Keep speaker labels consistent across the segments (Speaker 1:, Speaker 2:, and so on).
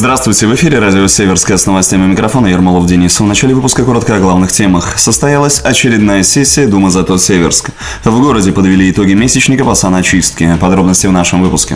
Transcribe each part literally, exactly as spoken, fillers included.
Speaker 1: Здравствуйте, в эфире радио «Северская» с новостями микрофона Ермолов Денис. В начале выпуска коротко о главных темах. Состоялась очередная сессия Думы «Зато Северск». В городе подвели итоги месячника по саночистке. Подробности в нашем выпуске.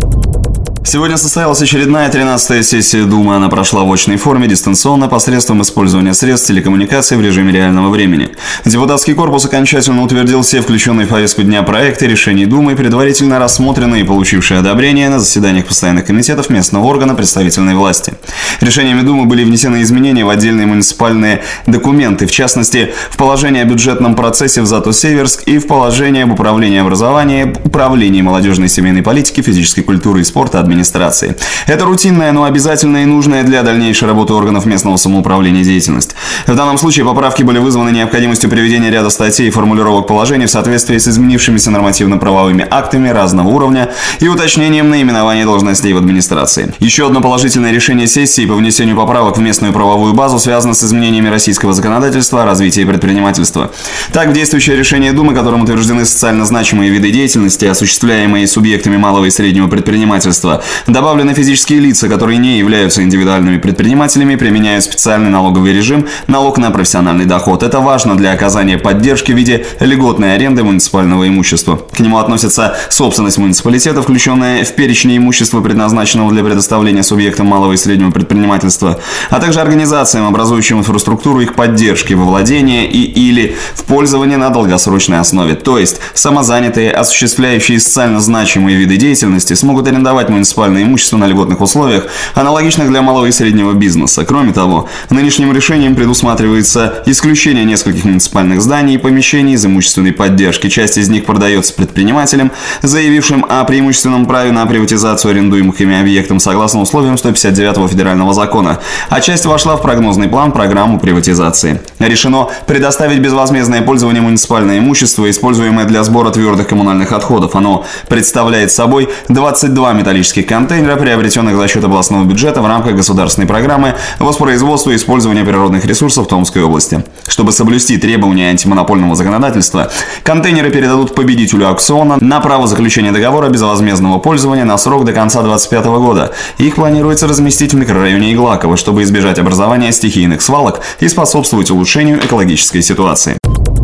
Speaker 1: Сегодня состоялась очередная тринадцатая сессия Думы. Она прошла в очной форме, дистанционно, посредством использования средств телекоммуникации в режиме реального времени. Депутатский корпус окончательно утвердил все включенные в повестку дня проекты решений Думы, предварительно рассмотренные и получившие одобрение на заседаниях постоянных комитетов местного органа представительной власти. Решениями Думы были внесены изменения в отдельные муниципальные документы, в частности, в положение о бюджетном процессе в «Зато Северск» и в положение об управлении образования, управлении молодежной и семейной политики, физической культуры и спорта, администрации. администрации. Это рутинная, но обязательная и нужная для дальнейшей работы органов местного самоуправления деятельность. В данном случае поправки были вызваны необходимостью приведения ряда статей и формулировок положений в соответствии с изменившимися нормативно-правовыми актами разного уровня и уточнением наименований должностей в администрации. Еще одно положительное решение сессии по внесению поправок в местную правовую базу связано с изменениями российского законодательства о развитии предпринимательства. Так, в действующее решение Думы, которым утверждены социально значимые виды деятельности, осуществляемые субъектами малого и среднего предпринимательства, добавлены физические лица, которые не являются индивидуальными предпринимателями, применяют специальный налоговый режим – налог на профессиональный доход. Это важно для оказания поддержки в виде льготной аренды муниципального имущества. К нему относится собственность муниципалитета, включенная в перечень имущества, предназначенного для предоставления субъектам малого и среднего предпринимательства, а также организациям, образующим инфраструктуру их поддержки во владение и или в пользование на долгосрочной основе. То есть самозанятые, осуществляющие социально значимые виды деятельности, смогут арендовать муниципальное имущество на льготных условиях, аналогичных для малого и среднего бизнеса. Кроме того, нынешним решением предусматривается исключение нескольких муниципальных зданий и помещений из имущественной поддержки. Часть из них продается предпринимателям, заявившим о преимущественном праве на приватизацию арендуемых ими объектов согласно условиям сто пятьдесят девятого федерального закона, а часть вошла в прогнозный план программу приватизации. Решено предоставить безвозмездное пользование муниципальное имущество, используемое для сбора твердых коммунальных отходов. Оно представляет собой двадцать два металлических контейнера, приобретенных за счет областного бюджета в рамках государственной программы воспроизводства и использования природных ресурсов Томской области. Чтобы соблюсти требования антимонопольного законодательства, контейнеры передадут победителю аукциона на право заключения договора безвозмездного пользования на срок до конца две тысячи двадцать пятого года. Их планируется разместить в микрорайоне Иглаково, чтобы избежать образования стихийных свалок и способствовать улучшению экологической ситуации.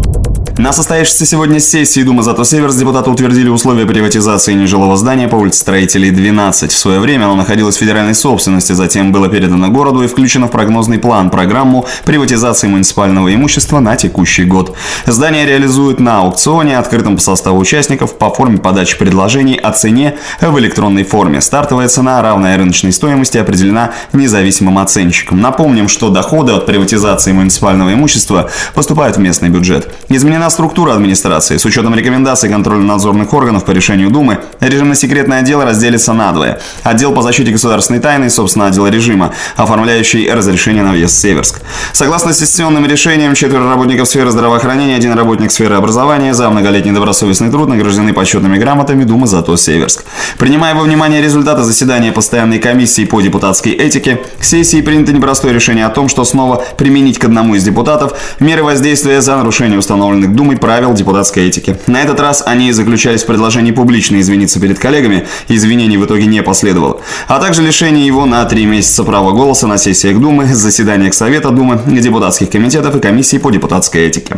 Speaker 1: На состоявшейся сегодня сессии Думы «Зато Северск» депутаты утвердили условия приватизации нежилого здания по улице Строителей, двенадцать. В свое время оно находилось в федеральной собственности, затем было передано городу и включено в прогнозный план программу приватизации муниципального имущества на текущий год. Здание реализуют на аукционе, открытом по составу участников, по форме подачи предложений о цене в электронной форме. Стартовая цена, равная рыночной стоимости, определена независимым оценщиком. Напомним, что доходы от приватизации муниципального имущества поступают в местный бюджет. Изменена структура администрации. С учетом рекомендаций контрольно-надзорных органов по решению Думы, режимно-секретный отдел разделится надвое. Отдел по защите государственной тайны и, собственно, отдел режима, оформляющий разрешение на въезд в Северск. Согласно сессионным решениям, четверо работников сферы здравоохранения, один работник сферы образования за многолетний добросовестный труд награждены почетными грамотами Думы «Зато Северск». Принимая во внимание результаты заседания постоянной комиссии по депутатской этике, сессии принято непростое решение о том, что снова применить к одному из депутатов меры воздействия за нарушение установленных Думой правил депутатской этики. На этот раз они заключались в предложении публично извиниться перед коллегами, извинений в итоге не последовало, а также лишение его на три месяца права голоса на сессиях Думы, заседаниях Совета Думы, депутатских комитетов и комиссий по депутатской этике.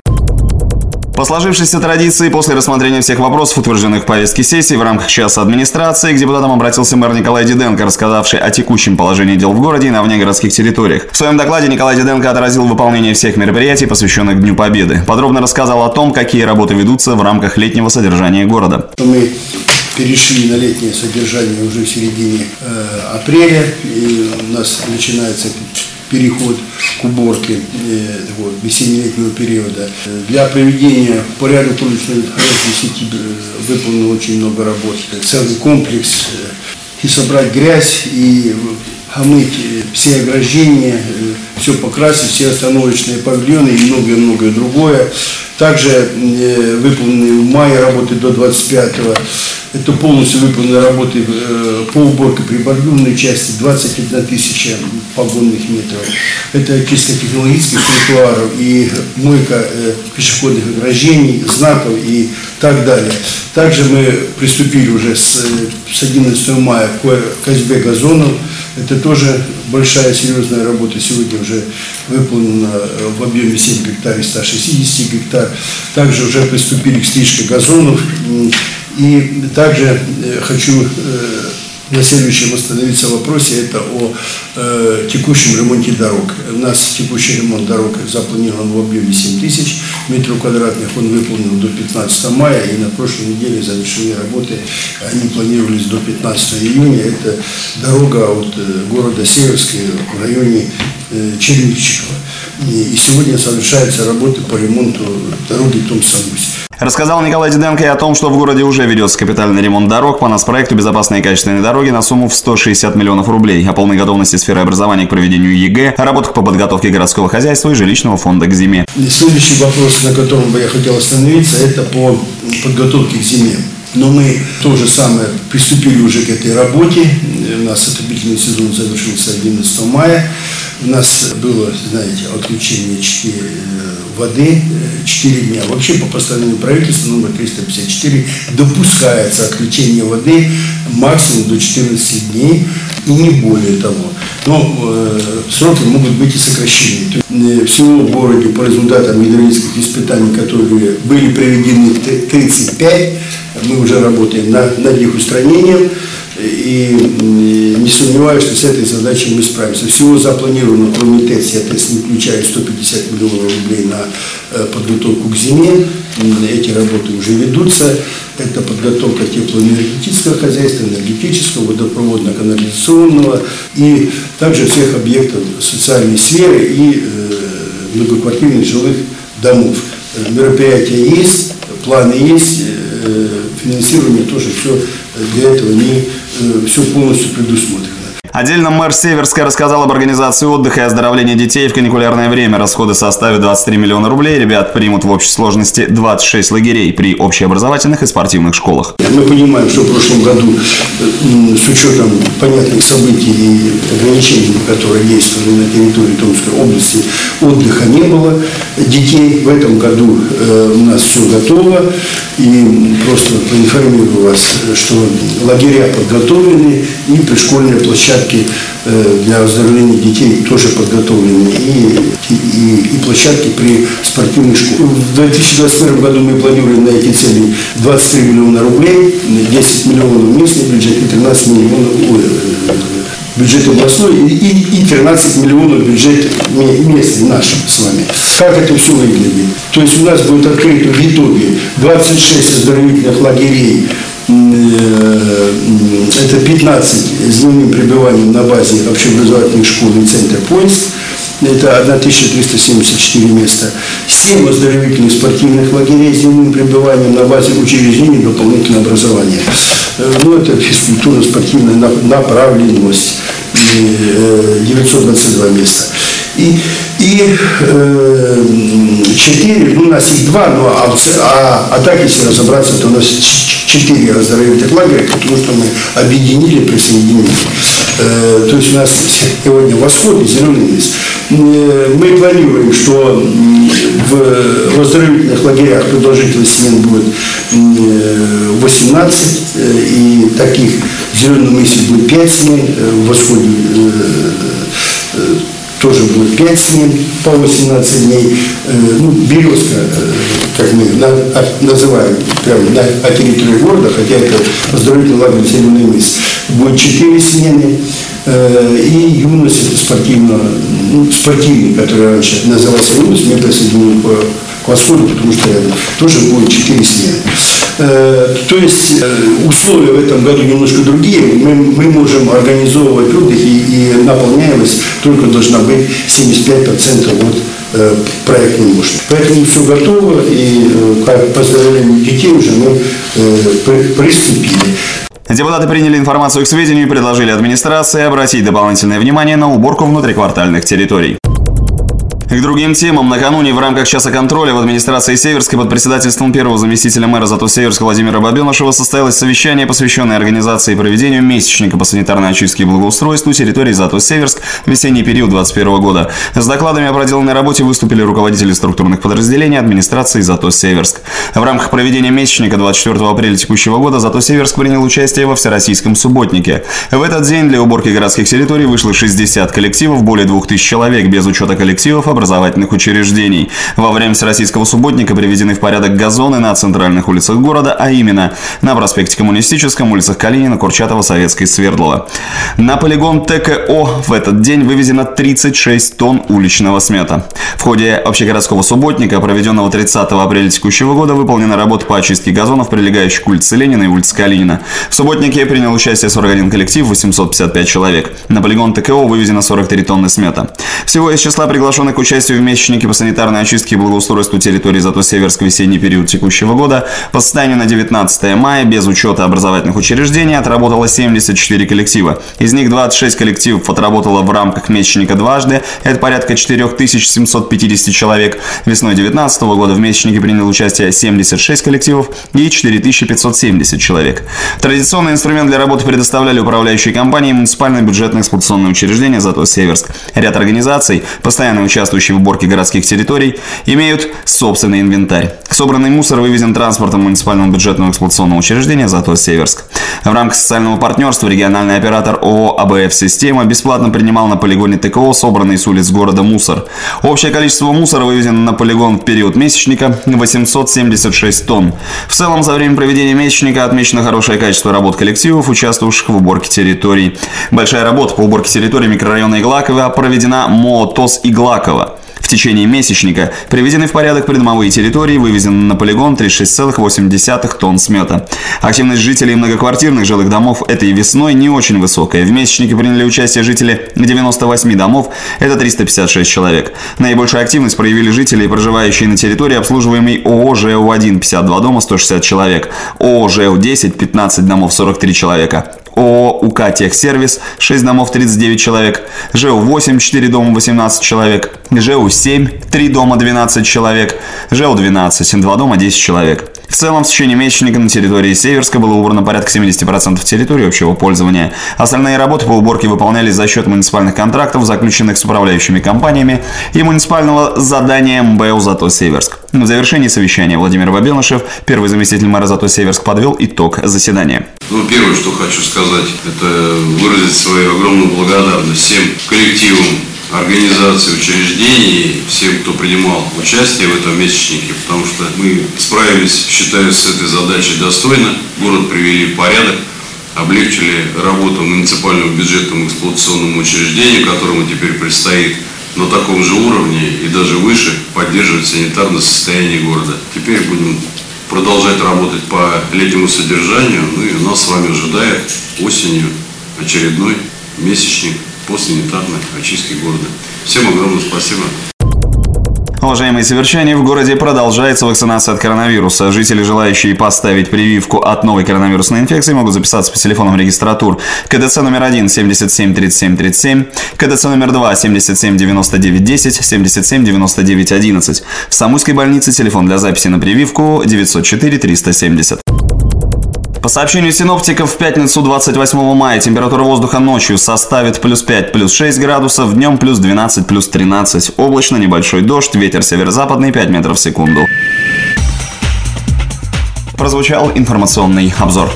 Speaker 1: По сложившейся традиции, после рассмотрения всех вопросов, утвержденных в повестке сессии, в рамках часа администрации, к депутатам обратился мэр Николай Диденко, рассказавший о текущем положении дел в городе и на внегородских территориях. В своем докладе Николай Диденко отразил выполнение всех мероприятий, посвященных Дню Победы. Подробно рассказал о том, какие работы ведутся в рамках летнего содержания города.
Speaker 2: Мы перешли на летнее содержание уже в середине э, апреля, и у нас начинается переход к уборке э, вот, весенне-летнего периода. Для приведения в порядок уличной сети выполнено очень много работ. Целый комплекс э, и собрать грязь, и омыть все ограждения, э, все покрасить, все остановочные павильоны и многое-многое другое. Также э, выполнены в мае работы до двадцать пятого. Это полностью выполнены работы э, по уборке прибордюрной части, двадцать одна тысяча погонных метров. Это чисто технологических тротуаров и мойка э, пешеходных ограждений, знаков и так далее. Также мы приступили уже с, с одиннадцатого мая к косьбе газонов. Это тоже большая серьезная работа. Сегодня уже выполнена в объеме семь гектар из ста шестидесяти гектар. Также уже приступили к стрижке газонов. И также хочу на следующем остановиться в вопросе, это о э, текущем ремонте дорог. У нас текущий ремонт дорог запланирован в объеме семь тысяч метров квадратных, он выполнен до пятнадцатого мая, и на прошлой неделе завершены работы, они планировались до пятнадцатого июня. Это дорога от э, города Северска в районе э, Черничкова. И, и сегодня совершаются работы по ремонту дороги Томск-Сангусь.
Speaker 1: Рассказал Николай Диденко и о том, что в городе уже ведется капитальный ремонт дорог по нацпроекту «Безопасные и кающественные дороги» на сумму в сто шестьдесят миллионов рублей, о полной готовности сферы образования к проведению ЕГЭ, о работах по подготовке городского хозяйства и жилищного фонда к зиме.
Speaker 2: И следующий вопрос, на котором бы я хотел остановиться, это по подготовке к зиме. Но мы то же самое приступили уже к этой работе. У нас отопительный сезон завершился одиннадцатого мая. У нас было, знаете, отключение воды четыре дня. Вообще по постановлению правительства номер триста пятьдесят четыре допускается отключение воды максимум до четырнадцати дней и не более того. Но э, сроки могут быть и сокращены. Всего в городе по результатам гидравлических испытаний, которые были проведены тридцать пять, мы уже работаем над, над их устранением. И не сомневаюсь, что с этой задачей мы справимся. Всего запланировано, кроме ТЭЦ, я ТЭЦ не включаю, сто пятьдесят миллионов рублей на подготовку к зиме. Эти работы уже ведутся. Это подготовка теплоэнергетического хозяйства, энергетического, водопроводно-канализационного и также всех объектов социальной сферы и многоквартирных жилых домов. Мероприятия есть, планы есть, финансирование тоже все для этого не все полностью предусмотрено.
Speaker 1: Отдельно мэр Северска рассказал об организации отдыха и оздоровления детей в каникулярное время. Расходы составят двадцать три миллиона рублей. Ребят примут в общей сложности двадцать шесть лагерей при общеобразовательных и спортивных школах.
Speaker 2: Мы понимаем, что в прошлом году с учетом понятных событий и ограничений, которые действовали на территории Томской области, отдыха не было детей. В этом году у нас все готово. И просто поинформирую вас, что лагеря подготовлены и пришкольные площадки для оздоровления детей тоже подготовлены, и, и, и площадки при спортивных школах. В две тысячи двадцать первом году мы планируем на эти цели двадцать три миллиона рублей, десять миллионов местный бюджет и тринадцать миллионов бюджет областной и, и тринадцать миллионов бюджет местный наш с вами. Как это все выглядит? То есть у нас будет открыто в итоге двадцать шесть оздоровительных лагерей. Это пятнадцать с дневным пребыванием на базе общеобразовательной школы и центра поиск. Это тысяча триста семьдесят четыре места. семь оздоровительных спортивных лагерей с дневным пребыванием на базе учреждений дополнительного образования. Ну, это физкультурно-спортивная направленность. девятьсот двадцать два места. И, и э, четыре, ну у нас их два, но а, а, а так, если разобраться, то у нас четыре оздоровительных лагеря, потому что мы объединили, присоединили. Э, то есть у нас сегодня восход и зеленый лес. Э, мы планируем, что в, в оздоровительных лагерях продолжительность смен будет э, восемнадцать, э, и таких в зеленом лесе будет пять смен, э, в восходе э, э, тоже будет пять смен по восемнадцать дней. Ну, Березка, как мы называем, прямо на, на территории города, хотя это оздоровительный лагерь «Зеленый лес», будет четыре смены. И юность, это спортивно, ну, спортивный, который раньше назывался юность, мы присоединили к восходу, потому что тоже будет четыре смены. То есть условия в этом году немножко другие. Мы, мы можем организовывать отдых, и, и наполняемость только должна быть семьдесят пять процентов от э, проектной мощности. Поэтому все готово, и э, к поздравлению детей уже мы э, приступили.
Speaker 1: Депутаты приняли информацию к сведению и предложили администрации обратить дополнительное внимание на уборку внутриквартальных территорий. К другим темам. Накануне в рамках часа контроля в администрации Северска под председательством первого заместителя мэра Зато-Северска Владимира Бабенышева состоялось совещание, посвященное организации и проведению месячника по санитарной очистке и благоустройству территории Зато-Северск в весенний период двадцать первого года. С докладами о проделанной работе выступили руководители структурных подразделений администрации Зато-Северск. В рамках проведения месячника двадцать четвёртого апреля текущего года Зато-Северск принял участие во Всероссийском субботнике. В этот день для уборки городских территорий вышло шестьдесят коллективов, более двух тысяч человек, без учета коллективов образовательных учреждений. Во время Всероссийского субботника приведены в порядок газоны на центральных улицах города, а именно на проспекте Коммунистическом, улицах Калинина, Курчатова, Советской, Свердлова. На полигон ТКО в этот день вывезено тридцать шесть тонн уличного смета. В ходе общегородского субботника, проведенного тридцатого апреля текущего года, выполнена работа по очистке газонов, прилегающих к улице Ленина и улице Калинина. В субботнике принял участие сорок один коллектив, восемьсот пятьдесят пять человек. На полигон ТКО вывезено сорок три тонны смета. Всего из числа приглашенных к участию в месячнике по санитарной очистке и благоустройству территории Зато-Северск в весенний период текущего года по состоянию на девятнадцатое мая без учета образовательных учреждений отработало семьдесят четыре коллектива. Из них двадцать шесть коллективов отработало в рамках месячника дважды, это порядка четыре тысячи семьсот пятьдесят человек. Весной две тысячи девятнадцатого года в месячнике принял участие семьдесят шесть коллективов и четыре тысячи пятьсот семьдесят человек. Традиционный инструмент для работы предоставляли управляющие компании и муниципальные бюджетно-эксплуатационные учреждения Зато-Северск. Ряд организаций, постоянно участвующие в уборке городских территорий, имеют собственный инвентарь. Собранный мусор вывезен транспортом муниципального бюджетного эксплуатационного учреждения Зато-Северск. В рамках социального партнерства региональный оператор ООО АБФ-система бесплатно принимал на полигоне ТКО собранный с улиц города мусор. Общее количество мусора вывезено на полигон в период месячника восемьсот семьдесят шесть тонн. В целом, за время проведения месячника отмечено хорошее качество работ коллективов, участвовавших в уборке территорий. Большая работа по уборке территории микрорайона Иглаково проведена МОО ТОС Иглаково. В течение месячника приведены в порядок придомовые территории, вывезены на полигон тридцать шесть целых восемь десятых тонн смета. Активность жителей многоквартирных жилых домов этой весной не очень высокая. В месячнике приняли участие жители девяноста восьми домов, это триста пятьдесят шесть человек. Наибольшую активность проявили жители, проживающие на территории, обслуживаемой ООО ЖЭУ один, пятьдесят два дома, сто шестьдесят человек, ООО ЖЭУ десять, пятнадцать домов, сорок три человека. ООО УК Техсервис шесть домов, тридцать девять человек, ЖЭУ восемь четыре дома, восемнадцать человек, ЖЭУ семь три дома, двенадцать человек, ЖЭУ двенадцать два дома, десять человек. В целом, в течение месячника на территории Северска было убрано порядка семьдесят процентов территории общего пользования. Остальные работы по уборке выполнялись за счет муниципальных контрактов, заключенных с управляющими компаниями, и муниципального задания МБУ Зато-Северск. В завершении совещания Владимир Бабенышев, первый заместитель мэра Зато-Северск, подвел итог заседания.
Speaker 3: Ну, первое, что хочу сказать, это выразить свою огромную благодарность всем коллективам, организаций, учреждений, всем, кто принимал участие в этом месячнике, потому что мы справились, считаю, с этой задачей достойно, город привели в порядок, облегчили работу муниципальному бюджетному эксплуатационному учреждению, которому теперь предстоит на таком же уровне и даже выше поддерживать санитарное состояние города. Теперь будем продолжать работать по летнему содержанию, ну и нас с вами ожидает осенью очередной месячник по санитарной очистке города. Всем огромное спасибо.
Speaker 1: Уважаемые северчане, в городе продолжается вакцинация от коронавируса. Жители, желающие поставить прививку от новой коронавирусной инфекции, могут записаться по телефонам регистратур КДЦ номер один семьдесят семь тридцать семь тридцать семь, КДЦ номер два семьдесят семь девяносто девять десять, семьдесят семь девяносто девять одиннадцать. В Самуйской больнице телефон для записи на прививку девятьсот четыре триста семьдесят. По сообщению синоптиков, в пятницу двадцать восьмого мая температура воздуха ночью составит плюс пять, плюс шесть градусов, днем плюс двенадцать, плюс тринадцать. Облачно, небольшой дождь, ветер северо-западный пять метров в секунду. Прозвучал информационный обзор.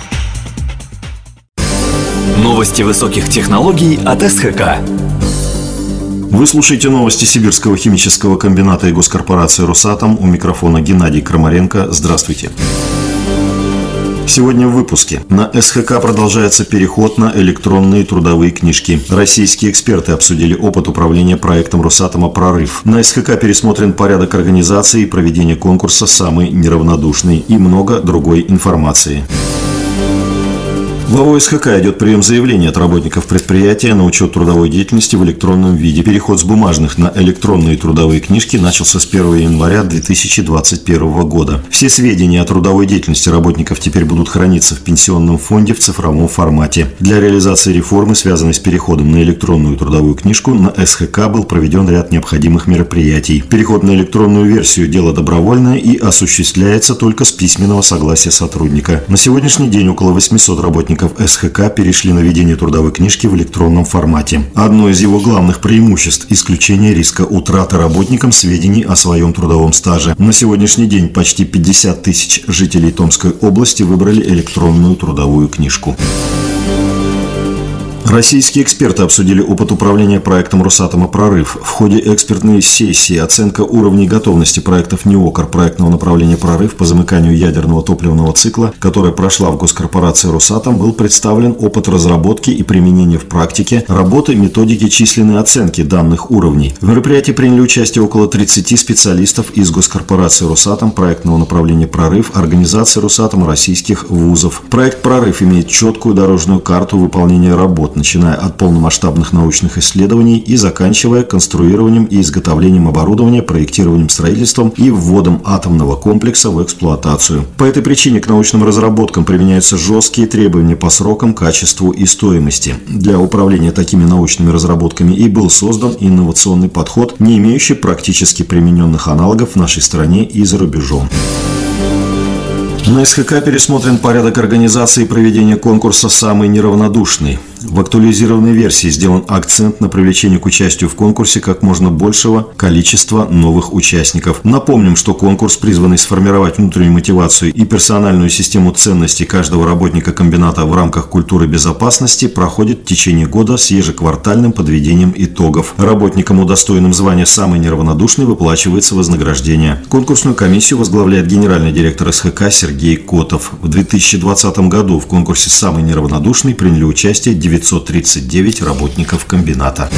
Speaker 4: Новости высоких технологий от СХК.
Speaker 5: Вы слушаете новости Сибирского химического комбината и госкорпорации «Росатом». У микрофона Геннадий Крамаренко. Здравствуйте. Сегодня в выпуске. На СХК продолжается переход на электронные трудовые книжки. Российские эксперты обсудили опыт управления проектом Росатома «Прорыв». На СХК пересмотрен порядок организации и проведения конкурса «Самый неравнодушный» и много другой информации. В АО СХК идет прием заявлений от работников предприятия на учет трудовой деятельности в электронном виде. Переход с бумажных на электронные трудовые книжки начался с первого января две тысячи двадцать первого года. Все сведения о трудовой деятельности работников теперь будут храниться в пенсионном фонде в цифровом формате. Для реализации реформы, связанной с переходом на электронную трудовую книжку, на СХК был проведен ряд необходимых мероприятий. Переход на электронную версию – дело добровольное и осуществляется только с письменного согласия сотрудника. На сегодняшний день около восьмисот работников СХК перешли на ведение трудовой книжки в электронном формате. Одно из его главных преимуществ – исключение риска утраты работникам сведений о своем трудовом стаже. На сегодняшний день почти пятьдесят тысяч жителей Томской области выбрали электронную трудовую книжку. Российские эксперты обсудили опыт управления проектом Росатома «Прорыв». В ходе экспертной сессии оценка уровней готовности проектов НИОКР проектного направления «Прорыв» по замыканию ядерного топливного цикла, которая прошла в госкорпорации «Росатом», был представлен опыт разработки и применения в практике работы методики численной оценки данных уровней. В мероприятии приняли участие около тридцати специалистов из госкорпорации «Росатом», проектного направления «Прорыв», организации «Росатом», российских вузов. Проект «Прорыв» имеет четкую дорожную карту выполнения работ, начиная от полномасштабных научных исследований и заканчивая конструированием и изготовлением оборудования, проектированием, строительством и вводом атомного комплекса в эксплуатацию. По этой причине к научным разработкам применяются жесткие требования по срокам, качеству и стоимости. Для управления такими научными разработками и был создан инновационный подход, не имеющий практически примененных аналогов в нашей стране и за рубежом. На СХК пересмотрен порядок организации и проведения конкурса «Самый неравнодушный». В актуализированной версии сделан акцент на привлечение к участию в конкурсе как можно большего количества новых участников. Напомним, что конкурс, призванный сформировать внутреннюю мотивацию и персональную систему ценностей каждого работника комбината в рамках культуры безопасности, проходит в течение года с ежеквартальным подведением итогов. Работникам, удостоенным звания «Самый неравнодушный», выплачивается вознаграждение. Конкурсную комиссию возглавляет генеральный директор СХК Сергей Котов. В две тысячи двадцатом году в конкурсе «Самый неравнодушный» приняли участие девятьсот тридцать девять работников комбината.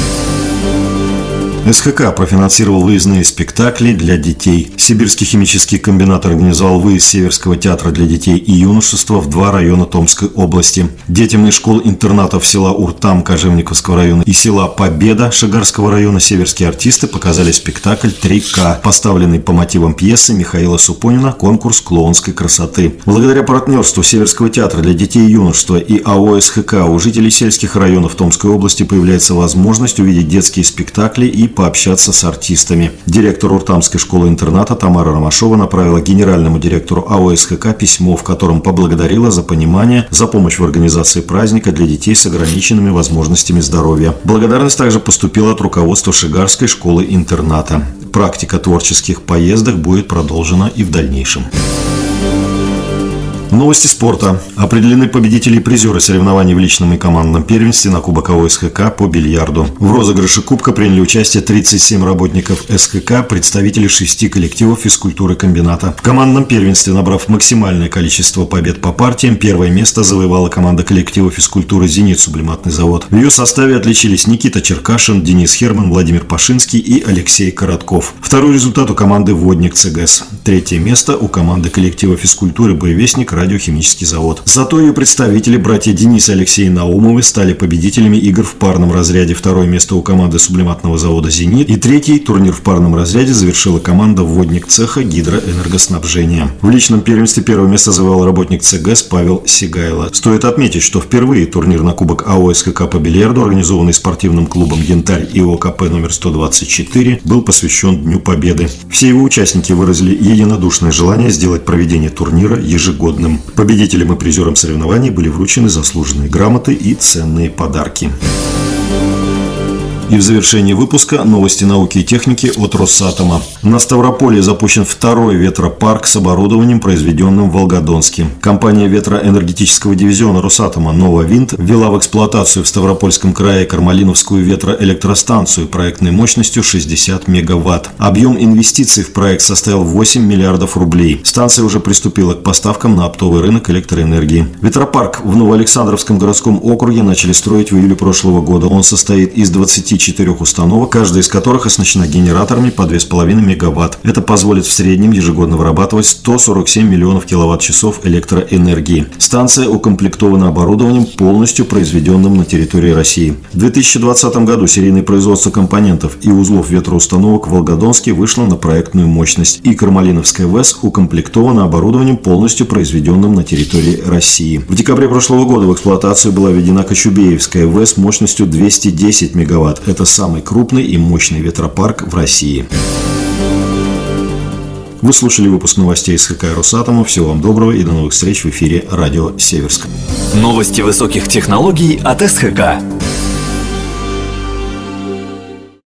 Speaker 5: СХК профинансировал выездные спектакли для детей. Сибирский химический комбинат организовал выезд Северского театра для детей и юношества в два района Томской области. Детям из школ-интернатов села Уртам Кожевниковского района и села Победа Шагарского района северские артисты показали спектакль три ка, поставленный по мотивам пьесы Михаила Супонина «Конкурс клоунской красоты». Благодаря партнерству Северского театра для детей и юношества и АО СХК у жителей сельских районов Томской области появляется возможность увидеть детские спектакли и пообщаться с артистами. Директор Уртамской школы-интерната Тамара Ромашова направила генеральному директору АО СХК письмо, в котором поблагодарила за понимание, за помощь в организации праздника для детей с ограниченными возможностями здоровья. Благодарность также поступила от руководства Шигарской школы-интерната. Практика творческих поездок будет продолжена и в дальнейшем. Новости спорта. Определены победители и призеры соревнований в личном и командном первенстве на Кубок АО СХК по бильярду. В розыгрыше Кубка приняли участие тридцать семь работников СХК, представители шести коллективов физкультуры комбината. В командном первенстве, набрав максимальное количество побед по партиям, первое место завоевала команда коллектива физкультуры «Зенит» Сублиматный завод. В ее составе отличились Никита Черкашин, Денис Херман, Владимир Пашинский и Алексей Коротков. Второй результат у команды «Водник ЦГС». Третье место у команды коллектива физкультуры «Буревестник» радиохимический завод. Зато ее представители, братья Денис и Алексей Наумовы, стали победителями игр в парном разряде. Второе место у команды сублиматного завода «Зенит». И третий турнир в парном разряде завершила команда «Водник цеха гидроэнергоснабжения». В личном первенстве первое место завоевал работник ЦГС Павел Сигайло. Стоит отметить, что впервые турнир на Кубок АО СХК по бильярду, организованный спортивным клубом «Янтарь» и ОКП номер сто двадцать четыре, был посвящен Дню Победы. Все его участники выразили единодушное желание сделать проведение турнира ежегодным. Победителям и призерам соревнований были вручены заслуженные грамоты и ценные подарки. И в завершении выпуска новости науки и техники от Росатома. На Ставрополье запущен второй ветропарк с оборудованием, произведенным в Волгодонске. Компания ветроэнергетического дивизиона Росатома «Нововинд» ввела в эксплуатацию в Ставропольском крае Кармалиновскую ветроэлектростанцию проектной мощностью шестьдесят мегаватт. Объем инвестиций в проект составил восемь миллиардов рублей. Станция уже приступила к поставкам на оптовый рынок электроэнергии. Ветропарк в Новоалександровском городском округе начали строить в июле прошлого года. Он состоит из двадцати четырех установок, каждая из которых оснащена генераторами по две с половиной мегаватт. Это позволит в среднем ежегодно вырабатывать сто сорок семь миллионов киловатт-часов электроэнергии. Станция укомплектована оборудованием, полностью произведенным на территории России. В две тысячи двадцатом году серийное производство компонентов и узлов ветроустановок в Волгодонске вышло на проектную мощность, и Кармалиновская ВЭС укомплектована оборудованием, полностью произведенным на территории России. В декабре прошлого года в эксплуатацию была введена Кочубеевская ВЭС мощностью двести десять мегаватт. Это самый крупный и мощный ветропарк в России. Вы слушали выпуск новостей эс ха ка и Росатома. Всего вам доброго и до новых встреч в эфире радио Северск.
Speaker 4: Новости высоких технологий от эс ха ка.